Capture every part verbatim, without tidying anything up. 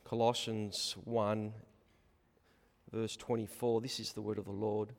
Colossians one, verse twenty-four. This is the word of the Lord.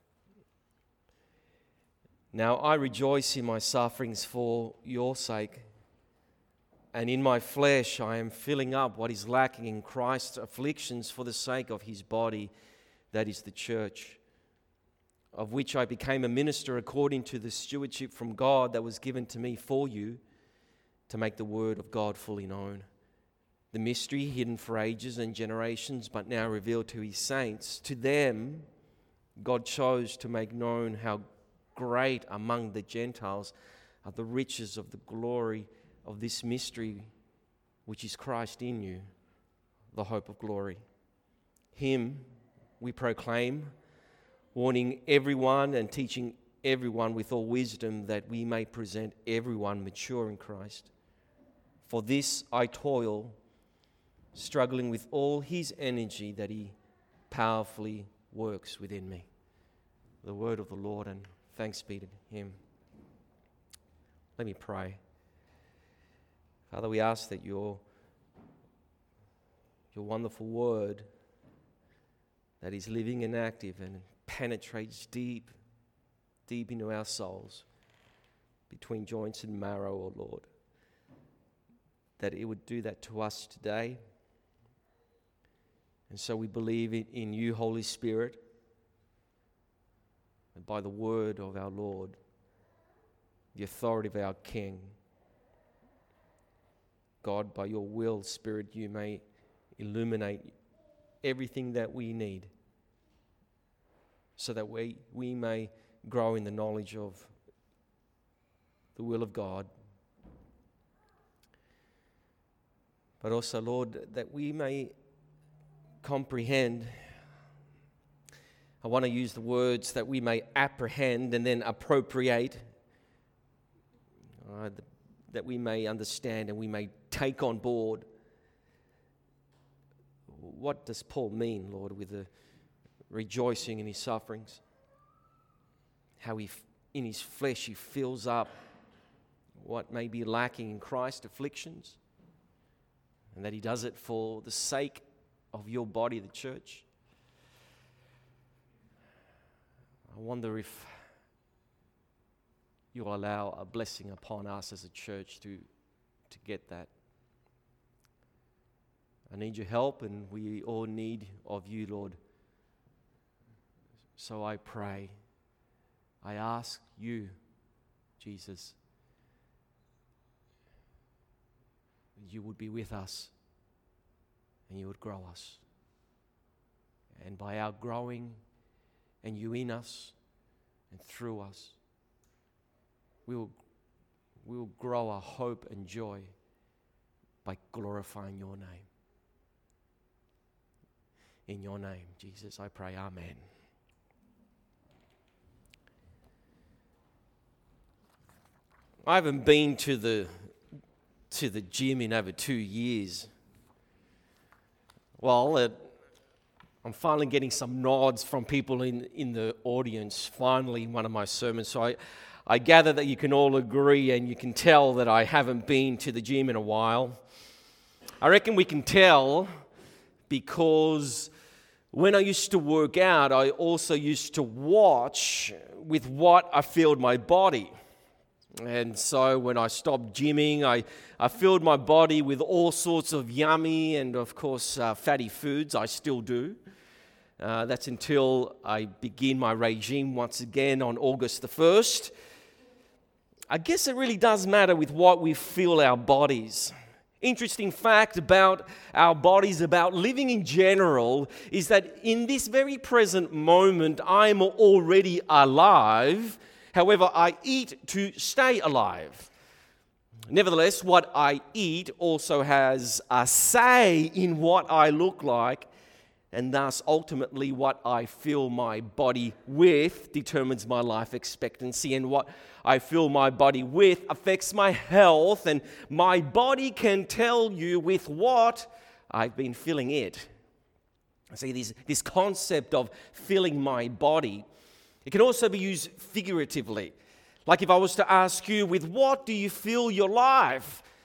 Now I rejoice in my sufferings for your sake, and in my flesh I am filling up what is lacking in Christ's afflictions for the sake of his body, that is the church, of which I became a minister according to the stewardship from God that was given to me for you, to make the word of God fully known. The mystery hidden for ages and generations, but now revealed to his saints. To them, God chose to make known how great among the Gentiles are the riches of the glory of this mystery, which is Christ in you, the hope of glory. Him we proclaim, warning everyone and teaching everyone with all wisdom, that we may present everyone mature in Christ. For this I toil, struggling with all his energy that he powerfully works within me. The word of the Lord, and thanks be to him. Let me pray. Father, we ask that your, your wonderful word that is living and active and penetrates deep, deep into our souls, between joints and marrow, O Lord, that it would do that to us today. And so we believe in, in you, Holy Spirit, and by the word of our Lord, the authority of our King. God, by your will, Spirit, you may illuminate everything that we need, so that we, we may grow in the knowledge of the will of God. But also, Lord, that we may comprehend. I want to use the words that we may apprehend and then appropriate, uh, that we may understand and we may take on board. What does Paul mean, Lord, with the rejoicing in his sufferings? How he, in his flesh, he fills up what may be lacking in Christ's afflictions, and that he does it for the sake of your body, the church. I wonder if you'll allow a blessing upon us as a church to, to get that. I need your help, and we all need of you, Lord. So I pray, I ask you, Jesus, that you would be with us and you would grow us. And by our growing and you in us and through us, we will, we will grow our hope and joy by glorifying your name. In your name, Jesus, I pray, amen. I haven't been to the to the gym in over two years. Well, it, I'm finally getting some nods from people in, in the audience, finally, in one of my sermons. So I, I gather that you can all agree and you can tell that I haven't been to the gym in a while. I reckon we can tell because when I used to work out, I also used to watch with what I filled my body. And so when I stopped gymming, I, I filled my body with all sorts of yummy and, of course, uh, fatty foods. I still do. Uh, that's until I begin my regime once again on August the first. I guess it really does matter with what we fill our bodies. Interesting fact about our bodies, about living in general, is that in this very present moment, I am already alive. However, I eat to stay alive. Nevertheless, what I eat also has a say in what I look like, and thus ultimately what I fill my body with determines my life expectancy, and what I fill my body with affects my health, and my body can tell you with what I've been filling it. See, this, this concept of filling my body, it can also be used figuratively. Like if I was to ask you, with what do you fill your life?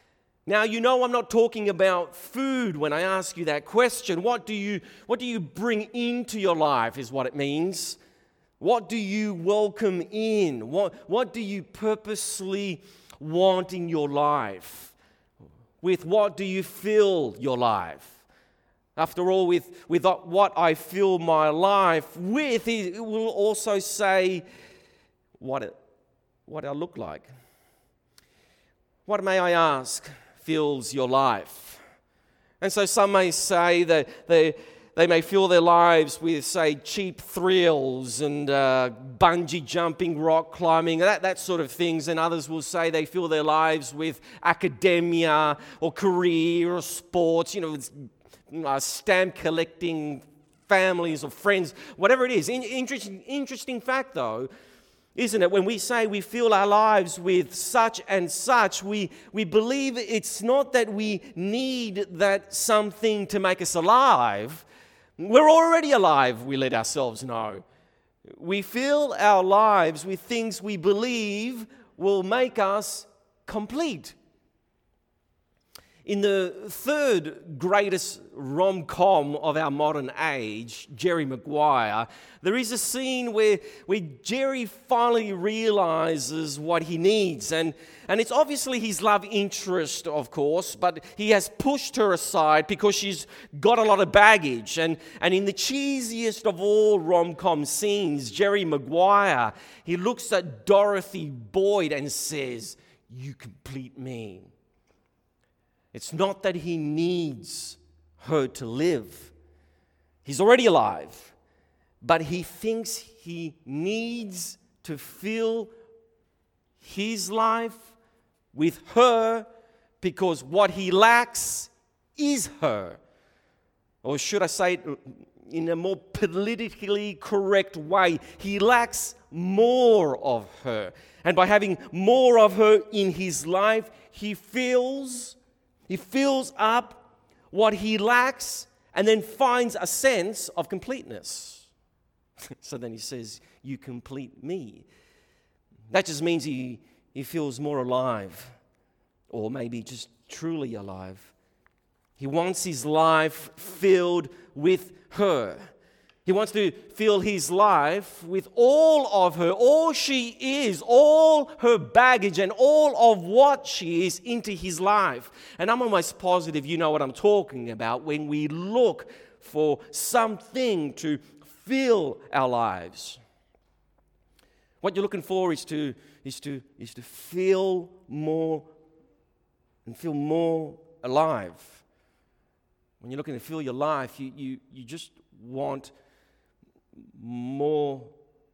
Now, you know I'm not talking about food when I ask you that question. What do you, what do you bring into your life is what it means. What do you welcome in? What, what do you purposely want in your life? With what do you fill your life? After all, with, with what I fill my life with, it will also say what, it, what I look like. What, may I ask, fills your life? And so some may say that they, they may fill their lives with, say, cheap thrills and uh, bungee jumping, rock climbing, that, that sort of things. And others will say they fill their lives with academia or career or sports, you know, it's, Uh, stamp collecting, families or friends, whatever it is. In, interesting, interesting fact, though, isn't it? When we say we fill our lives with such and such, we, we believe it's not that we need that something to make us alive. We're already alive, we let ourselves know. We fill our lives with things we believe will make us complete. In the third greatest rom-com of our modern age, Jerry Maguire, there is a scene where, where Jerry finally realizes what he needs. And, and it's obviously his love interest, of course, but he has pushed her aside because she's got a lot of baggage. And, and in the cheesiest of all rom-com scenes, Jerry Maguire, he looks at Dorothy Boyd and says, "You complete me." It's not that he needs her to live. He's already alive. But he thinks he needs to fill his life with her because what he lacks is her. Or should I say it in a more politically correct way, he lacks more of her. And by having more of her in his life, he feels... He fills up what he lacks and then finds a sense of completeness. So then he says, "You complete me." That just means he, he feels more alive, or maybe just truly alive. He wants his life filled with her. He wants to fill his life with all of her, all she is, all her baggage and all of what she is into his life. And I'm almost positive you know what I'm talking about when we look for something to fill our lives. What you're looking for is to, is to, is to feel more and feel more alive. When you're looking to fill your life, you, you, you just want more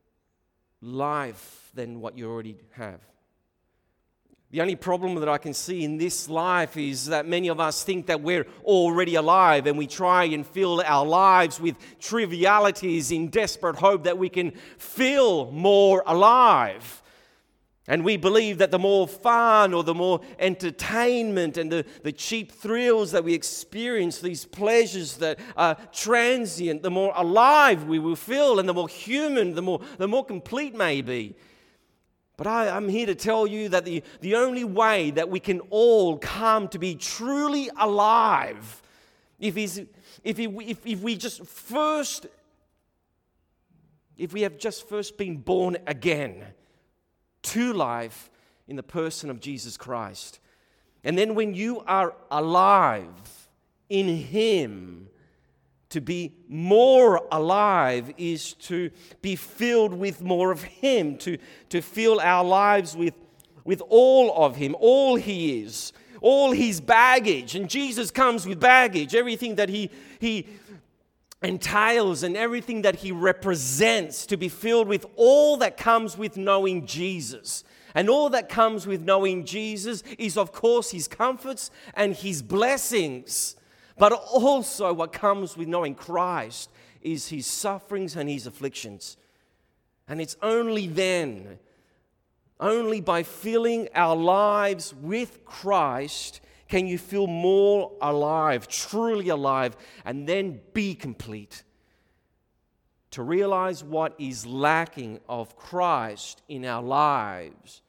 life than what you already have. The only problem that I can see in this life is that many of us think that we're already alive and we try and fill our lives with trivialities in desperate hope that we can feel more alive. And we believe that the more fun or the more entertainment and the, the cheap thrills that we experience, these pleasures that are transient, the more alive we will feel and the more human, the more, the more complete may be. But I, I'm here to tell you that the, the only way that we can all come to be truly alive, if, is, if, it, if, if we just first, if we have just first been born again, to life in the person of Jesus Christ. And then when you are alive in Him, to be more alive is to be filled with more of Him, to, to fill our lives with, with all of Him, all He is, all His baggage. And Jesus comes with baggage, everything that He, he entails and everything that He represents, to be filled with all that comes with knowing Jesus. And all that comes with knowing Jesus is, of course, His comforts and His blessings. But also what comes with knowing Christ is His sufferings and His afflictions. And it's only then, only by filling our lives with Christ, can you feel more alive, truly alive, and then be complete? To realize what is lacking of Christ in our lives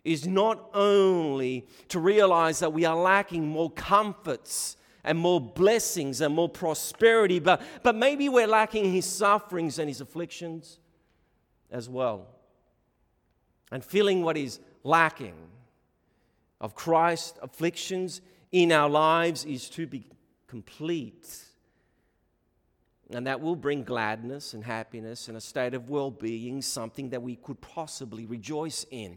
is not only to realize that we are lacking more comforts and more blessings and more prosperity, but, but maybe we're lacking his sufferings and his afflictions as well. And feeling what is lacking of Christ's afflictions in our lives is to be complete. And that will bring gladness and happiness and a state of well-being, something that we could possibly rejoice in.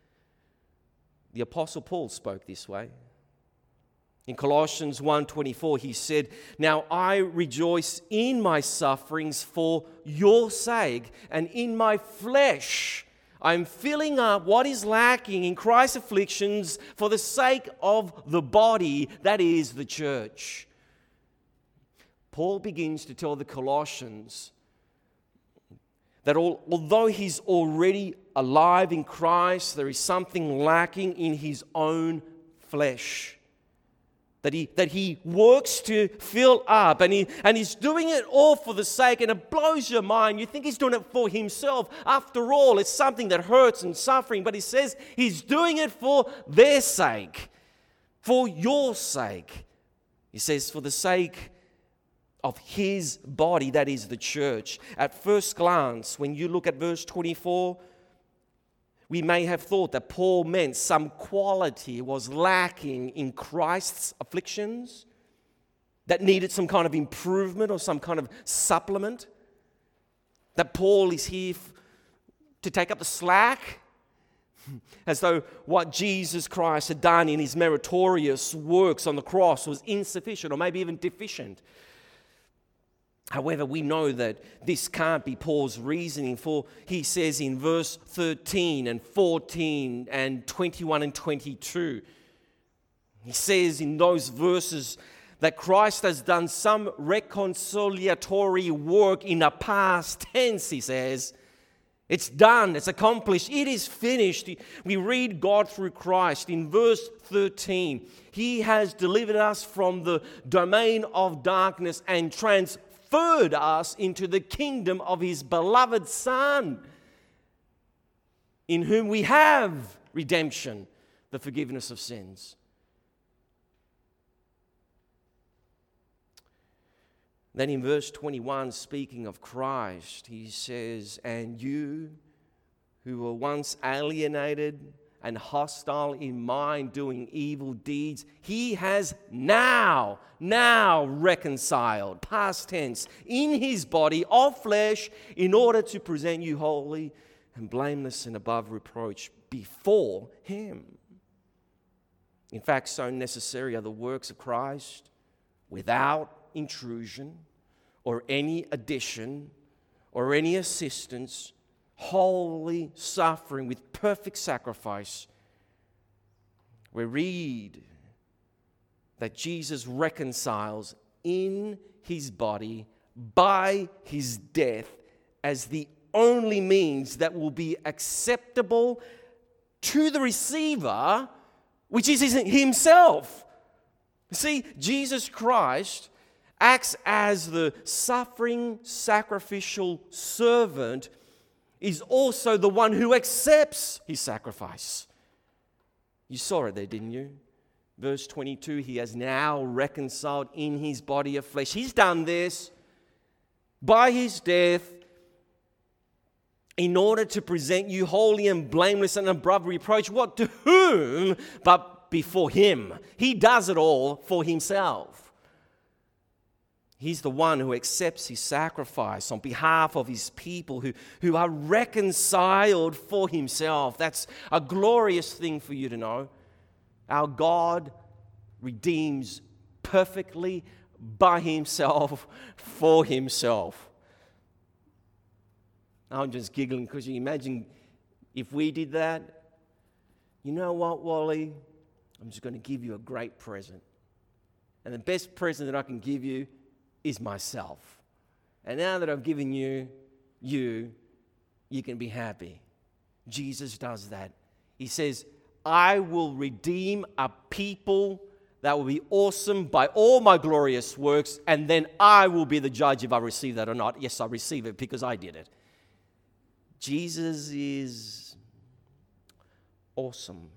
The Apostle Paul spoke this way. In Colossians one twenty-four, he said, "Now I rejoice in my sufferings for your sake, and in my flesh I'm filling up what is lacking in Christ's afflictions for the sake of the body, that is the church." Paul begins to tell the Colossians that although he's already alive in Christ, there is something lacking in his own flesh. That he, that he works to fill up, and, he, and he's doing it all for the sake, and it blows your mind. You think he's doing it for himself. After all, it's something that hurts and suffering, but he says he's doing it for their sake, for your sake. He says for the sake of his body, that is the church. At first glance, when you look at verse twenty-four, we may have thought that Paul meant some quality was lacking in Christ's afflictions that needed some kind of improvement or some kind of supplement. That Paul is here f- to take up the slack, as though what Jesus Christ had done in his meritorious works on the cross was insufficient or maybe even deficient. However, we know that this can't be Paul's reasoning, for he says in verse thirteen and fourteen and twenty-one and twenty-two, he says in those verses that Christ has done some reconciliatory work in the past tense, he says. It's done, it's accomplished, it is finished. We read God through Christ in verse thirteen. He has delivered us from the domain of darkness and transformed us into the kingdom of his beloved Son, in whom we have redemption, the forgiveness of sins. Then in verse twenty-one, speaking of Christ, he says, "And you who were once alienated and hostile in mind, doing evil deeds, he has now, now reconciled," past tense, "in his body of flesh, in order to present you holy and blameless and above reproach before him." In fact, so necessary are the works of Christ, without intrusion or any addition or any assistance, wholly suffering with perfect sacrifice. We read that Jesus reconciles in his body by his death as the only means that will be acceptable to the receiver, which is himself. See, Jesus Christ acts as the suffering sacrificial servant, is also the one who accepts his sacrifice. You saw it there, didn't you? Verse twenty-two, he has now reconciled in his body of flesh. He's done this by his death in order to present you holy and blameless and above reproach. What? To whom? But before him. He does it all for himself. He's the one who accepts his sacrifice on behalf of his people who, who are reconciled for himself. That's a glorious thing for you to know. Our God redeems perfectly by himself, for himself. I'm just giggling because you imagine if we did that. You know what, Wally? I'm just going to give you a great present. And the best present that I can give you is myself. And now that I've given you, you, you can be happy. Jesus does that. He says, I will redeem a people that will be awesome by all my glorious works, and then I will be the judge if I receive that or not. Yes, I receive it because I did it. Jesus is awesome.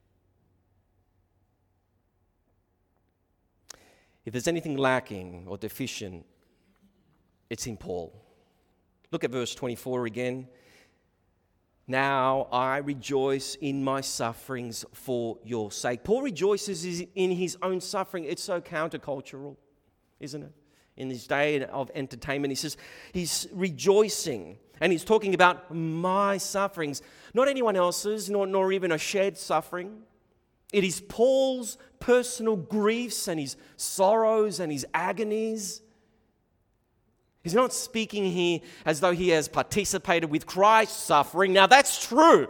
If there's anything lacking or deficient, it's in Paul. Look at verse twenty-four again. Now I rejoice in my sufferings for your sake. Paul rejoices in his own suffering. It's so countercultural, isn't it? In this day of entertainment, he says he's rejoicing. And he's talking about my sufferings. Not anyone else's, nor, nor even a shared suffering. It is Paul's personal griefs and his sorrows and his agonies. He's not speaking here as though he has participated with Christ's suffering. Now that's true.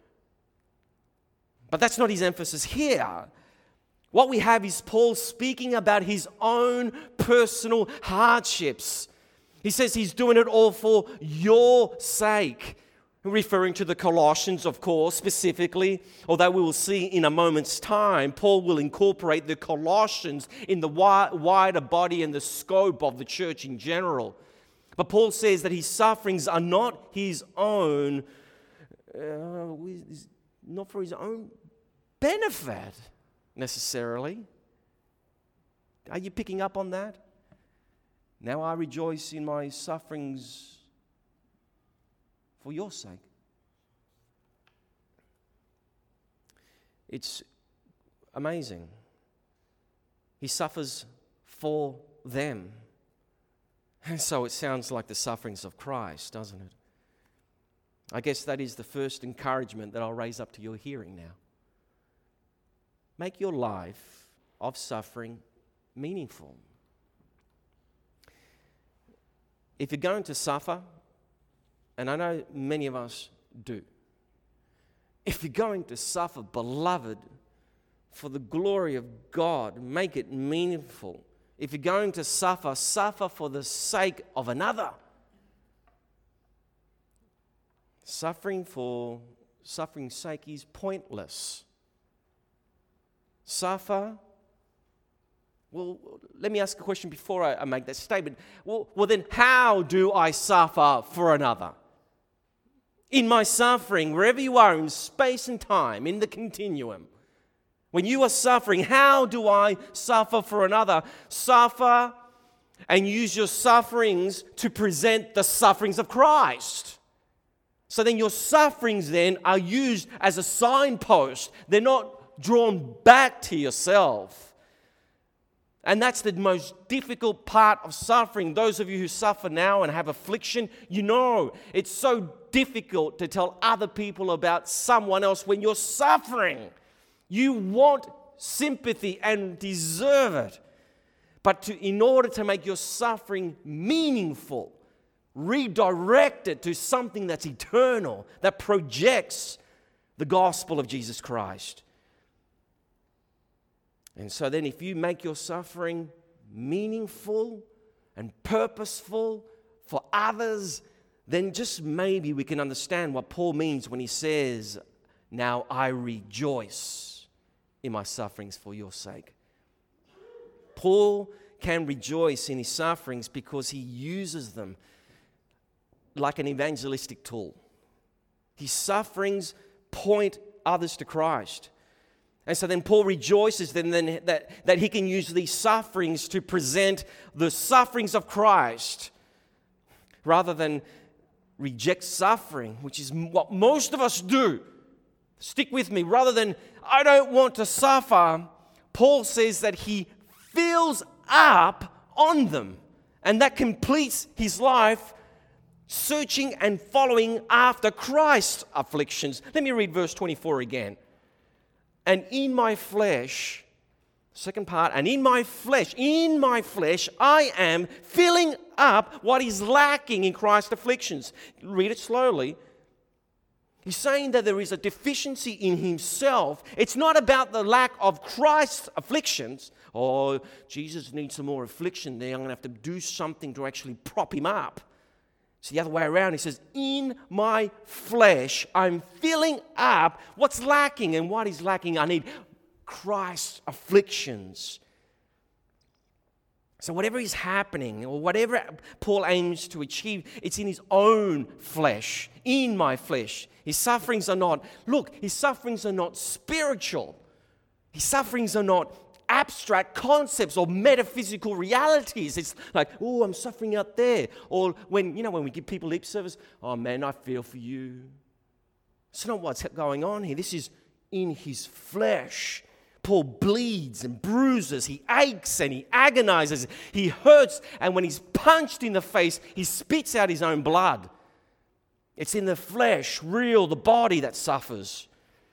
But that's not his emphasis here. What we have is Paul speaking about his own personal hardships. He says he's doing it all for your sake. Referring to the Colossians, of course, specifically, although we will see in a moment's time, Paul will incorporate the Colossians in the wider body and the scope of the church in general. But Paul says that his sufferings are not his own, uh, not for his own benefit, necessarily. Are you picking up on that? Now I rejoice in my sufferings for your sake. It's amazing. He suffers for them. And so it sounds like the sufferings of Christ, doesn't it? I guess that is the first encouragement that I'll raise up to your hearing now. Make your life of suffering meaningful. If you're going to suffer, and I know many of us do. If you're going to suffer, beloved, for the glory of God, make it meaningful. If you're going to suffer, suffer for the sake of another. Suffering for suffering's sake is pointless. Suffer. Well, let me ask a question before I, I make that statement. Well, well, then how do I suffer for another? In my suffering, wherever you are in space and time, in the continuum, when you are suffering, how do I suffer for another? Suffer and use your sufferings to present the sufferings of Christ. So then your sufferings then are used as a signpost. They're not drawn back to yourself. And that's the most difficult part of suffering. Those of you who suffer now and have affliction, you know it's so difficult to tell other people about someone else when you're suffering. You want sympathy and deserve it. But to, in order to make your suffering meaningful, redirect it to something that's eternal, that projects the gospel of Jesus Christ. And so then if you make your suffering meaningful and purposeful for others, then just maybe we can understand what Paul means when he says, now I rejoice in my sufferings for your sake. Paul can rejoice in his sufferings because he uses them like an evangelistic tool. His sufferings point others to Christ. And so then Paul rejoices then, then that, that he can use these sufferings to present the sufferings of Christ rather than reject suffering, which is what most of us do. Stick with me. Rather than, I don't want to suffer, Paul says that he fills up on them. And that completes his life searching and following after Christ's afflictions. Let me read verse twenty-four again. And in my flesh, second part, and in my flesh, in my flesh, I am filling up what is lacking in Christ's afflictions. Read it slowly. He's saying that there is a deficiency in himself. It's not about the lack of Christ's afflictions. Oh, Jesus needs some more affliction there. I'm going to have to do something to actually prop him up. It's the other way around. He says, in my flesh, I'm filling up what's lacking. And what is lacking? I need Christ's afflictions. So whatever is happening or whatever Paul aims to achieve, it's in his own flesh, in my flesh. His sufferings are not, look, his sufferings are not spiritual. His sufferings are not abstract concepts or metaphysical realities. It's like, oh, I'm suffering out there. Or when, you know, when we give people lip service, oh man, I feel for you. It's not what's going on here. This is in his flesh. Paul bleeds and bruises, he aches and he agonizes, he hurts, and when he's punched in the face, he spits out his own blood. It's in the flesh, real, the body that suffers.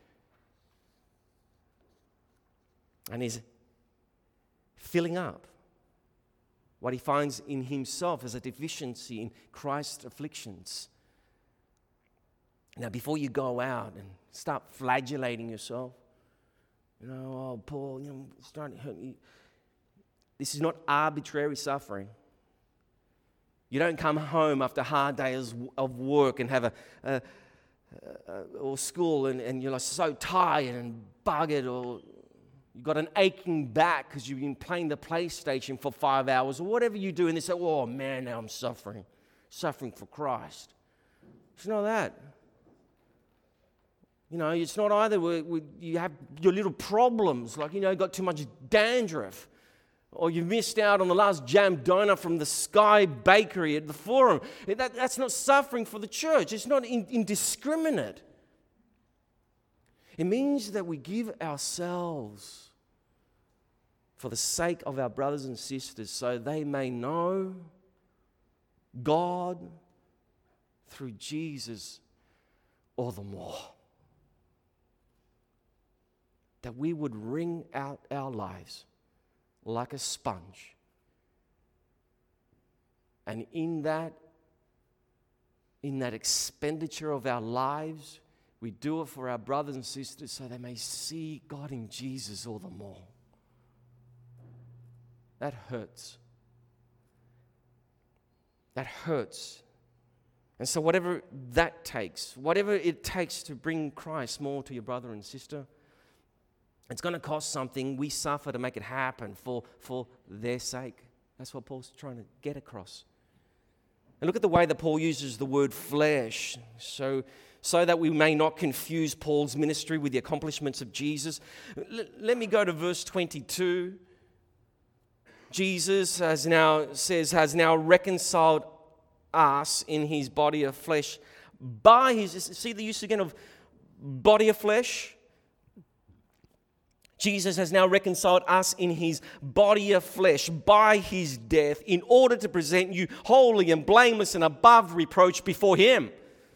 And he's filling up what he finds in himself as a deficiency in Christ's afflictions. Now, before you go out and start flagellating yourself, you know, oh, Paul, you know, it's starting to hurt me. This is not arbitrary suffering. You don't come home after hard days of work and have a, a, a or school and, and you're like so tired and buggered, or you've got an aching back because you've been playing the PlayStation for five hours or whatever you do, and they say, oh man, now I'm suffering, suffering for Christ. It's not that. You know, it's not either where, where you have your little problems, like, you know, got too much dandruff, or you missed out on the last jam donut from the Sky Bakery at the Forum. That, that's not suffering for the church. It's not in, indiscriminate. It means that we give ourselves for the sake of our brothers and sisters so they may know God through Jesus all the more. That we would wring out our lives like a sponge. And in that, in that expenditure of our lives, we do it for our brothers and sisters so they may see God in Jesus all the more. That hurts. That hurts. And so whatever that takes, whatever it takes to bring Christ more to your brother and sister, it's going to cost something. We suffer to make it happen for, for their sake. That's what Paul's trying to get across. And look at the way that Paul uses the word flesh, so, so that we may not confuse Paul's ministry with the accomplishments of Jesus. L- let me go to verse twenty-two. Jesus has now says has now reconciled us in his body of flesh by his. See the use again of body of flesh. Jesus has now reconciled us in his body of flesh by his death in order to present you holy and blameless and above reproach before him.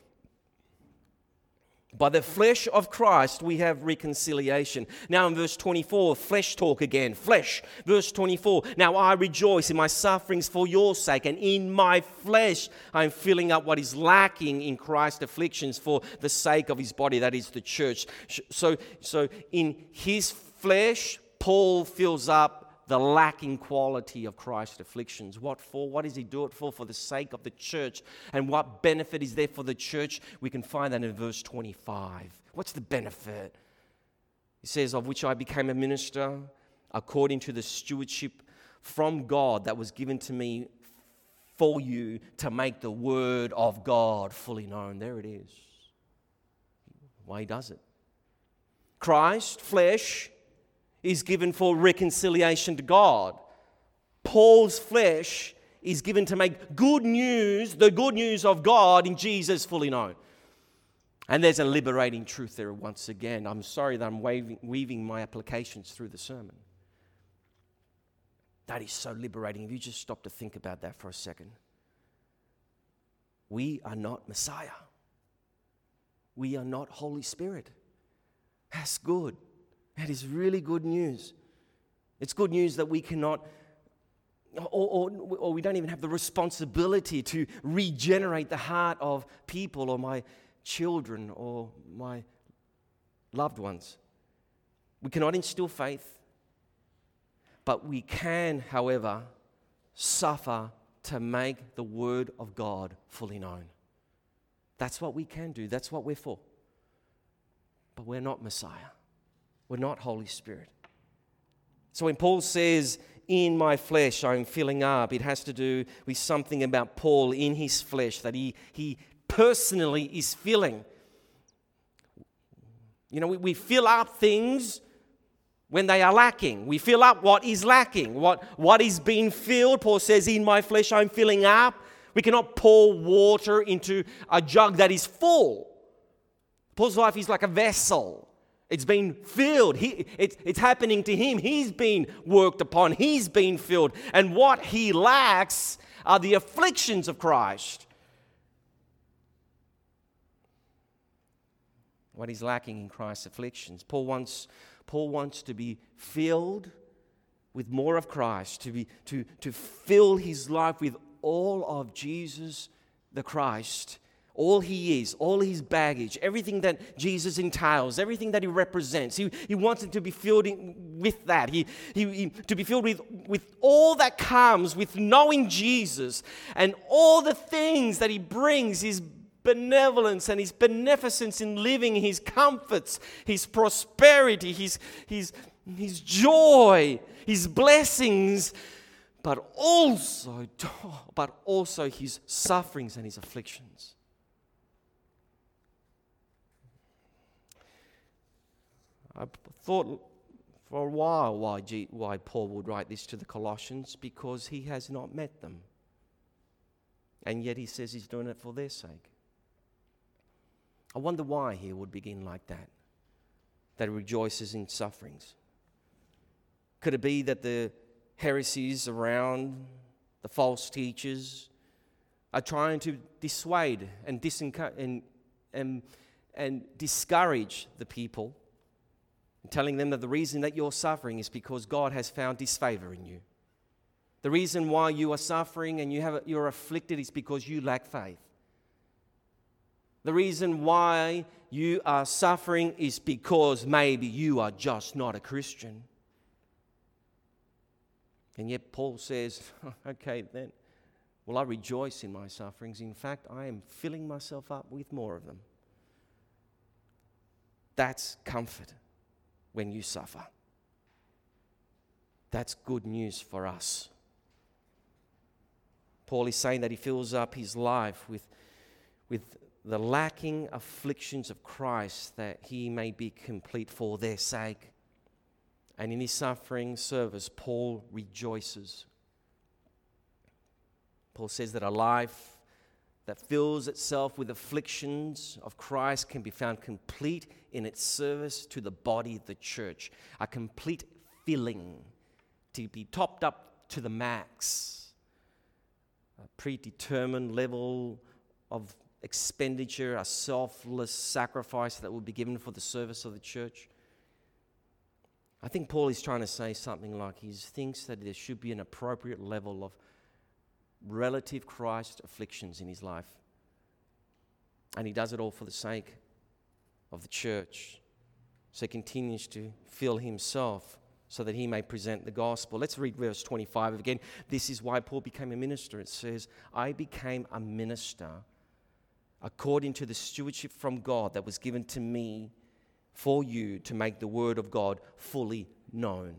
By the flesh of Christ, we have reconciliation. Now in verse twenty-four, flesh talk again. Flesh. Verse twenty-four, now I rejoice in my sufferings for your sake, and in my flesh I'm filling up what is lacking in Christ's afflictions for the sake of his body, that is the church. So, so in his flesh, Paul fills up the lacking quality of Christ's afflictions. What for? What does he do it for? For the sake of the church. And what benefit is there for the church? We can find that in verse twenty-five. What's the benefit? He says, of which I became a minister according to the stewardship from God that was given to me for you to make the word of God fully known. There it is. Why he does it. Christ, flesh, is given for reconciliation to God. Paul's flesh is given to make good news, the good news of God in Jesus fully known. And there's a liberating truth there once again. I'm sorry that I'm weaving, weaving my applications through the sermon. That is so liberating. If you just stop to think about that for a second. We are not Messiah. We are not Holy Spirit. That's good. That is really good news. It's good news that we cannot, or, or, or we don't even have the responsibility to regenerate the heart of people or my children or my loved ones. We cannot instill faith, but we can, however, suffer to make the word of God fully known. That's what we can do. That's what we're for. But we're not Messiah. We're not Holy Spirit. So when Paul says in my flesh I'm filling up. It has to do with something about Paul in his flesh that he, he personally is filling. You know, we, we fill up things when they are lacking. We fill up what is lacking, what, what is being filled. Paul says, in my flesh I'm filling up. We cannot pour water into a jug that is full. Paul's life is like a vessel. It's been filled. He, it's, it's happening to him. He's been worked upon. He's been filled. And what he lacks are the afflictions of Christ. What he's lacking in Christ's afflictions. Paul wants, Paul wants to be filled with more of Christ, to, be, to, to fill his life with all of Jesus the Christ. All he is, all his baggage, everything that Jesus entails, everything that he represents. He, he wants it to be filled in, with that. He, he, he, to be filled with, with all that comes with knowing Jesus and all the things that he brings, his benevolence and his beneficence in living, his comforts, his prosperity, his, his, his joy, his blessings, but also, but also his sufferings and his afflictions. I thought for a while why, G, why Paul would write this to the Colossians, because he has not met them. And yet he says he's doing it for their sake. I wonder why he would begin like that, that he rejoices in sufferings. Could it be that the heresies around, the false teachers, are trying to dissuade and, disencourage and, and, and discourage the people, telling them that the reason that you're suffering is because God has found disfavor in you. The reason why you are suffering and you have, you're afflicted is because you lack faith. The reason why you are suffering is because maybe you are just not a Christian. And yet Paul says, okay then, well, I rejoice in my sufferings. In fact, I am filling myself up with more of them. That's comfort. When you suffer. That's good news for us. Paul is saying that he fills up his life with, with the lacking afflictions of Christ, that he may be complete for their sake. And in his suffering service, Paul rejoices. Paul says that a life that fills itself with afflictions of Christ can be found complete in its service to the body of the church. A complete filling, to be topped up to the max. A predetermined level of expenditure, a selfless sacrifice that will be given for the service of the church. I think Paul is trying to say something like he thinks that there should be an appropriate level of relative Christ afflictions in his life. And he does it all for the sake of the church. So he continues to fill himself so that he may present the gospel. Let's read verse twenty-five again. This is why Paul became a minister. It says, I became a minister according to the stewardship from God that was given to me for you to make the word of God fully known.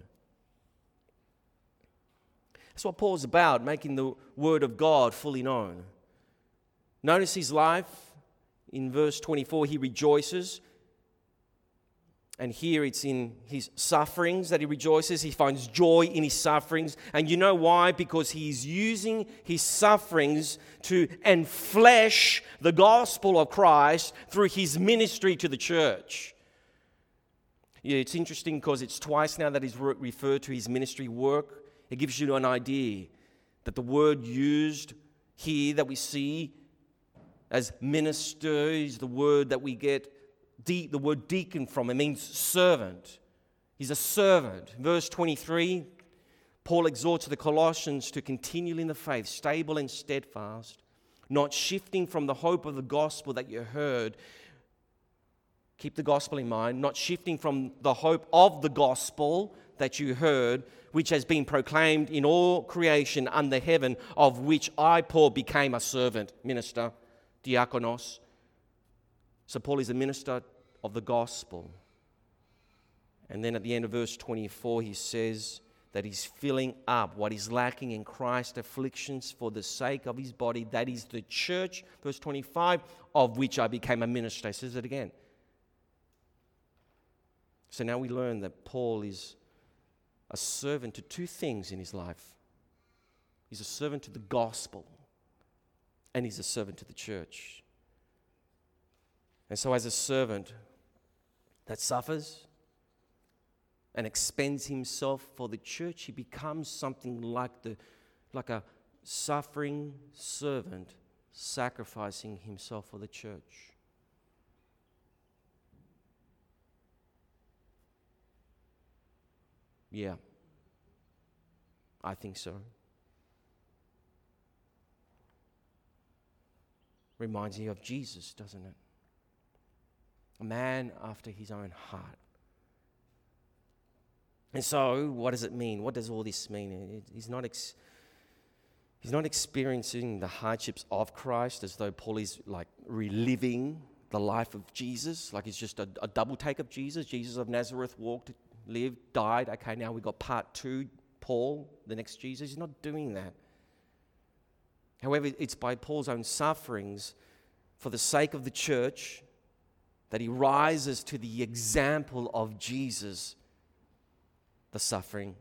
That's what Paul's about, making the word of God fully known. Notice his life. In verse twenty-four, he rejoices. And here it's in his sufferings that he rejoices. He finds joy in his sufferings. And you know why? Because he's using his sufferings to enflesh the gospel of Christ through his ministry to the church. Yeah, it's interesting because it's twice now that he's re- referred to his ministry work. It gives you an idea that the word used here that we see as minister is the word that we get de- the word deacon from. It means servant. He's a servant. Verse twenty-three, Paul exhorts the Colossians to continue in the faith, stable and steadfast, not shifting from the hope of the gospel that you heard. Keep the gospel in mind, not shifting from the hope of the gospel that you heard, which has been proclaimed in all creation under heaven, of which I, Paul, became a servant, minister, diakonos. So Paul is a minister of the gospel. And then at the end of verse twenty-four, he says, that he's filling up what is lacking in Christ's afflictions for the sake of his body, that is the church, verse twenty-five, of which I became a minister. He says it again. So now we learn that Paul is a servant to two things in his life. He's a servant to the gospel, and he's a servant to the church. And so as a servant that suffers and expends himself for the church, he becomes something like the like a suffering servant sacrificing himself for the church. Yeah, I think so. Reminds me of Jesus, doesn't it? A man after his own heart. And so, what does it mean? What does all this mean? He's not ex- he's not experiencing the hardships of Christ as though Paul is like reliving the life of Jesus, like it's just a, a double take of Jesus. Jesus of Nazareth walked, lived, died. Okay, now we've got part two, Paul, the next Jesus. He's not doing that. However, it's by Paul's own sufferings for the sake of the church that he rises to the example of Jesus, the suffering,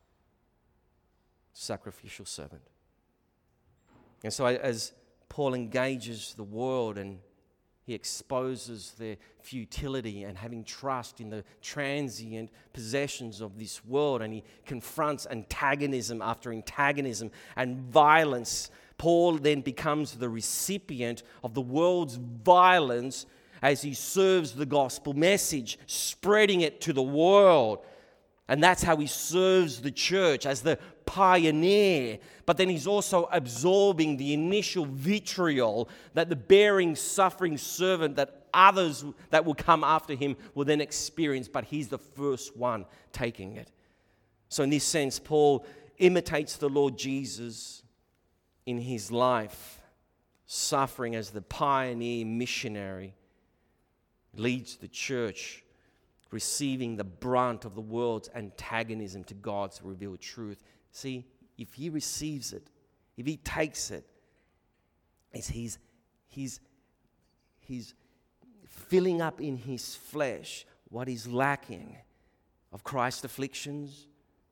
sacrificial servant. And so as Paul engages the world and he exposes their futility and having trust in the transient possessions of this world, and he confronts antagonism after antagonism and violence, Paul then becomes the recipient of the world's violence as he serves the gospel message, spreading it to the world. And that's how he serves the church, as the pioneer. But then he's also absorbing the initial vitriol that the bearing, suffering servant that others that will come after him will then experience. But he's the first one taking it. So in this sense, Paul imitates the Lord Jesus in his life, suffering as the pioneer missionary, leads the church, receiving the brunt of the world's antagonism to God's revealed truth. See, if he receives it, if he takes it, it's he's, he's, he's filling up in his flesh what is lacking of Christ's afflictions.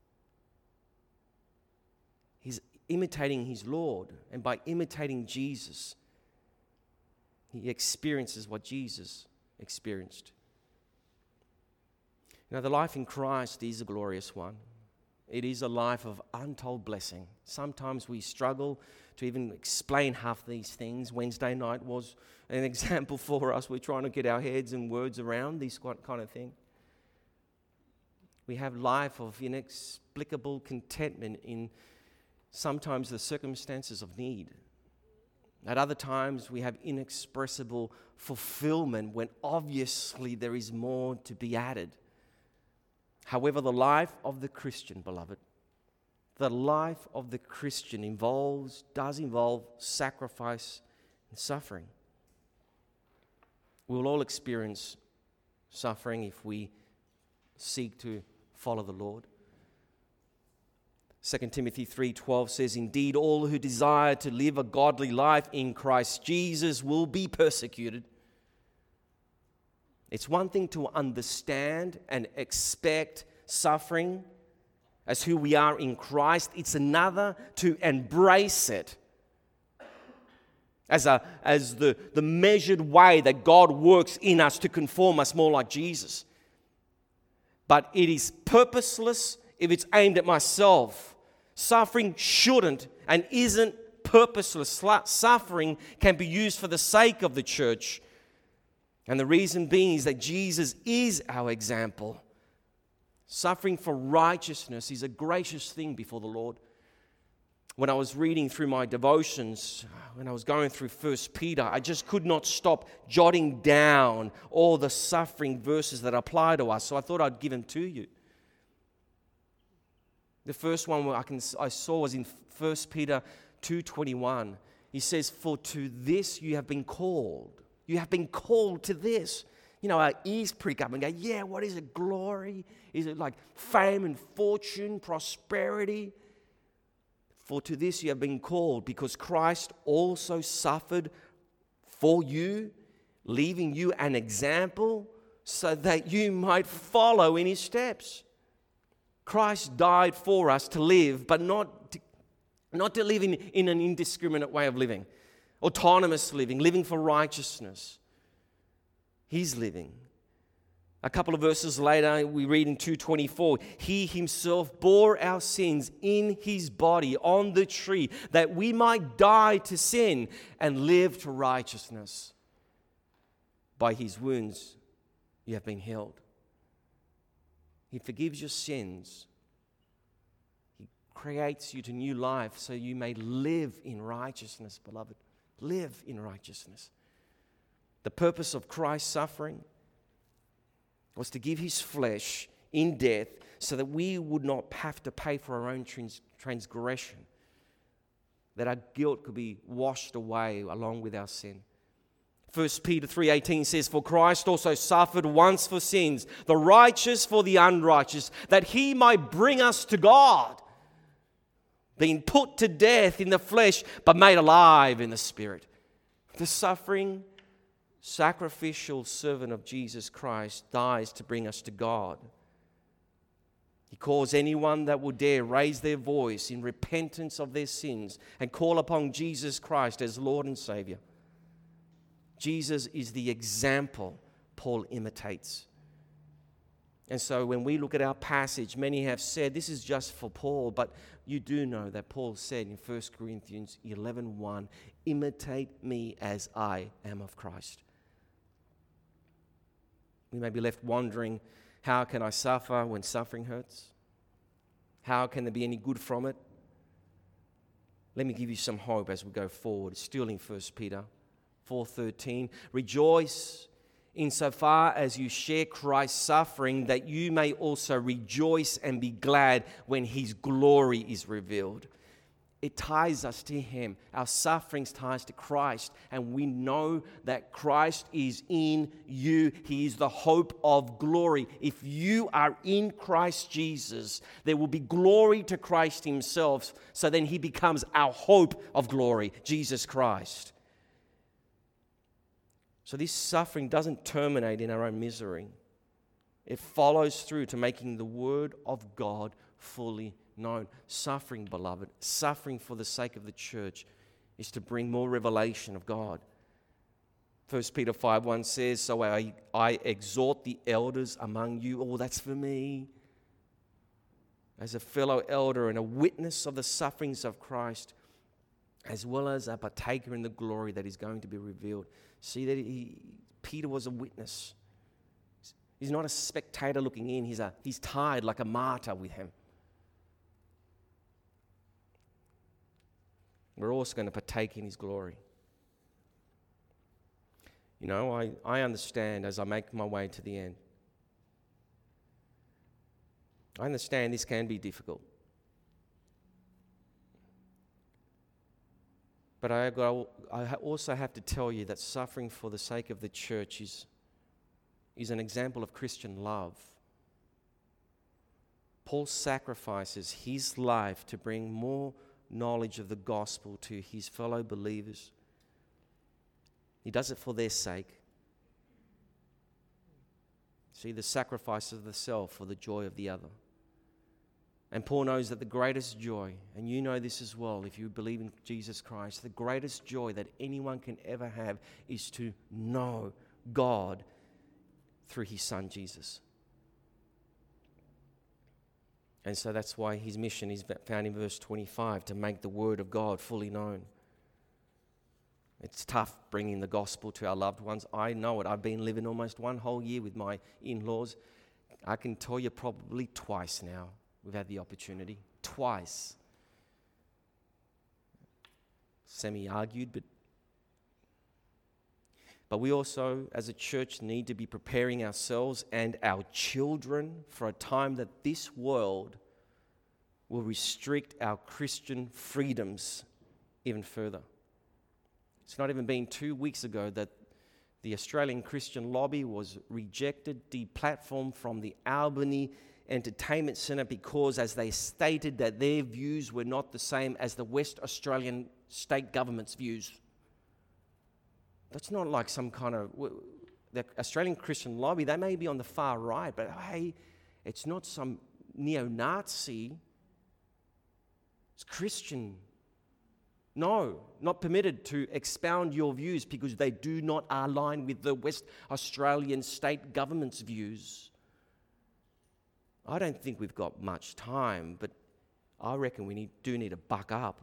He's imitating his Lord, and by imitating Jesus, he experiences what Jesus experienced. Now, the life in Christ is a glorious one. It is a life of untold blessing. Sometimes we struggle to even explain half these things. Wednesday night was an example for us. We're trying to get our heads and words around this kind of thing. We have life of inexplicable contentment in sometimes the circumstances of need. At other times, we have inexpressible fulfillment when obviously there is more to be added. However, the life of the Christian, beloved, the life of the Christian involves, does involve sacrifice and suffering. We'll all experience suffering if we seek to follow the Lord. Second Timothy three twelve says, "Indeed, all who desire to live a godly life in Christ Jesus will be persecuted." It's one thing to understand and expect suffering as who we are in Christ. It's another to embrace it as, a, as the, the measured way that God works in us to conform us more like Jesus. But it is purposeless if it's aimed at myself. Suffering shouldn't and isn't purposeless. Suffering can be used for the sake of the church. And the reason being is that Jesus is our example. Suffering for righteousness is a gracious thing before the Lord. When I was reading through my devotions, when I was going through First Peter, I just could not stop jotting down all the suffering verses that apply to us. So I thought I'd give them to you. The first one I, can, I saw was in First Peter two twenty-one. He says, "For to this you have been called." You have been called to this, You know, our ears prick up and go, yeah, what is it? Glory? Is it like fame and fortune, prosperity? For to this you have been called, because Christ also suffered for you, leaving you an example so that you might follow in his steps. Christ died for us to live, but not to, not to live in, in an indiscriminate way of living, autonomous living, living for righteousness. He's living. A couple of verses later, we read in two twenty-four, he himself bore our sins in his body on the tree, that we might die to sin and live to righteousness. By his wounds you have been healed. He forgives your sins. He creates you to new life so you may live in righteousness, beloved. Live in righteousness. The purpose of Christ's suffering was to give his flesh in death so that we would not have to pay for our own trans- transgression, that our guilt could be washed away along with our sin. First Peter three eighteen says, for Christ also suffered once for sins, the righteous for the unrighteous, that he might bring us to God, being put to death in the flesh, but made alive in the spirit. The suffering, sacrificial servant of Jesus Christ dies to bring us to God. He calls anyone that will dare raise their voice in repentance of their sins and call upon Jesus Christ as Lord and Savior. Jesus is the example Paul imitates. And so when we look at our passage, many have said this is just for Paul, but you do know that Paul said in First Corinthians eleven one, imitate me as I am of Christ. We may be left wondering, how can I suffer when suffering hurts? How can there be any good from it? Let me give you some hope as we go forward. It's still in First Peter four thirteen. Rejoice insofar as you share Christ's suffering, that you may also rejoice and be glad when his glory is revealed. It ties us to him. Our sufferings ties to Christ, and we know that Christ is in you. He is the hope of glory. If you are in Christ Jesus, there will be glory to Christ himself, so then he becomes our hope of glory, Jesus Christ. So this suffering doesn't terminate in our own misery. It follows through to making the word of God fully known. Suffering, beloved, suffering for the sake of the church is to bring more revelation of God. First Peter five one says, so I, I exhort the elders among you. Oh, that's for me. As a fellow elder and a witness of the sufferings of Christ, as well as a partaker in the glory that is going to be revealed. See that he, Peter was a witness. He's not a spectator looking in. He's, a, he's tied like a martyr with him. We're also going to partake in his glory. You know, I, I understand as I make my way to the end. I understand this can be difficult. But I, got, I also have to tell you that suffering for the sake of the church is, is an example of Christian love. Paul sacrifices his life to bring more knowledge of the gospel to his fellow believers. He does it for their sake. See, the sacrifice of the self for the joy of the other. And Paul knows that the greatest joy, and you know this as well if you believe in Jesus Christ, the greatest joy that anyone can ever have is to know God through his Son Jesus. And so that's why his mission is found in verse twenty-five, to make the word of God fully known. It's tough bringing the gospel to our loved ones. I know it. I've been living almost one whole year with my in-laws. I can tell you probably twice now we've had the opportunity. Twice. Semi-argued, but But we also, as a church, need to be preparing ourselves and our children for a time that this world will restrict our Christian freedoms even further. It's not even been two weeks ago that The Australian Christian Lobby was rejected, deplatformed from the Albany Entertainment Centre because, as they stated, that their views were not the same as the West Australian state government's views. That's not like some kind of... The Australian Christian Lobby, they may be on the far right, but hey, it's not some neo-Nazi. It's Christian. No, not permitted to expound your views because they do not align with the West Australian state government's views. I don't think we've got much time, but I reckon we need, do need to buck up.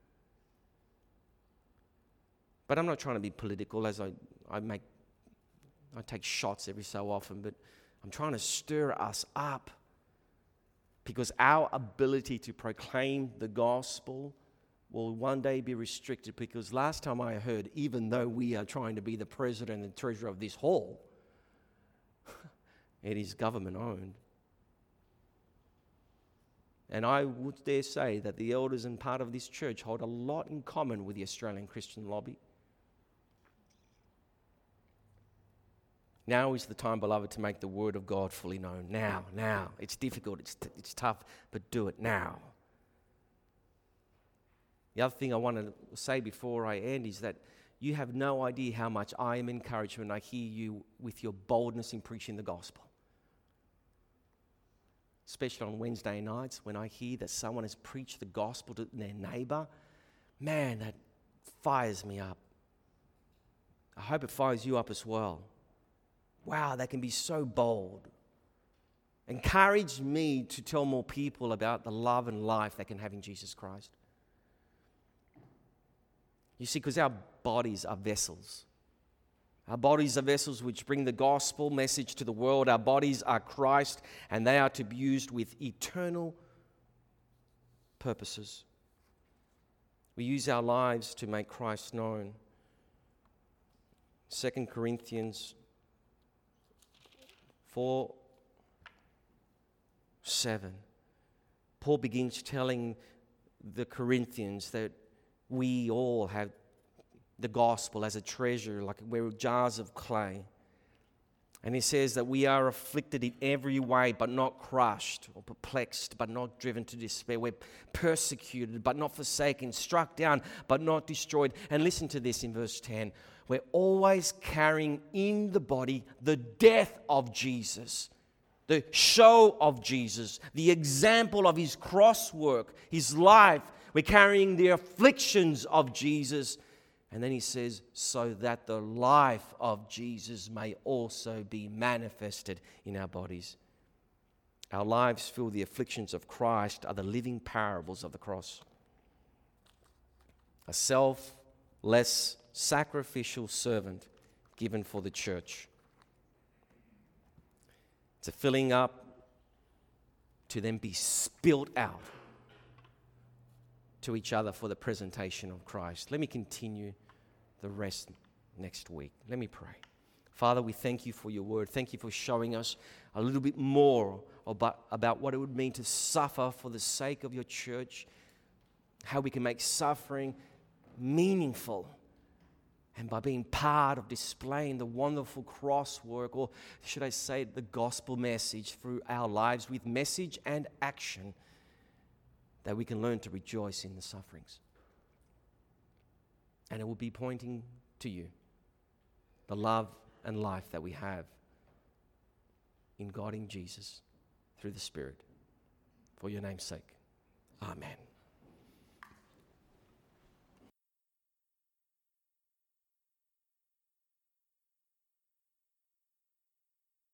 But I'm not trying to be political, as I, I make, I take shots every so often, but I'm trying to stir us up because our ability to proclaim the gospel will one day be restricted, because last time I heard, even though we are trying to be the president and treasurer of this hall, it is government owned. And I would dare say that the elders and part of this church hold a lot in common with the Australian Christian Lobby. Now is the time, beloved, to make the word of God fully known. Now, now. It's difficult, it's, t- it's tough, but do it now. The other thing I want to say before I end is that you have no idea how much I am encouraged when I hear you with your boldness in preaching the gospel. Especially on Wednesday nights when I hear that someone has preached the gospel to their neighbour. Man, that fires me up. I hope it fires you up as well. Wow, they can be so bold. Encourage me to tell more people about the love and life they can have in Jesus Christ. You see, because our bodies are vessels. Our bodies are vessels which bring the gospel message to the world. Our bodies are Christ, and they are to be used with eternal purposes. We use our lives to make Christ known. Second Corinthians four seven. Paul begins telling the Corinthians that we all have the gospel as a treasure, like we're jars of clay. And he says that we are afflicted in every way, but not crushed, or perplexed, but not driven to despair. We're persecuted, but not forsaken, struck down, but not destroyed. And listen to this in verse ten. We're always carrying in the body the death of Jesus, the show of Jesus, the example of his cross work, his life. We're carrying the afflictions of Jesus. And then he says, so that the life of Jesus may also be manifested in our bodies. Our lives feel the afflictions of Christ are the living parables of the cross. A selfless, sacrificial servant given for the church. It's a filling up to then be spilt out to each other for the presentation of Christ. Let me continue the rest next week. Let me pray. Father, we thank you for your word. Thank you for showing us a little bit more about, about what it would mean to suffer for the sake of your church, how we can make suffering meaningful, and by being part of displaying the wonderful cross work, or should I say the gospel message through our lives with message and action, that we can learn to rejoice in the sufferings. And it will be pointing to you, the love and life that we have in God, in Jesus, through the Spirit. For your name's sake. Amen.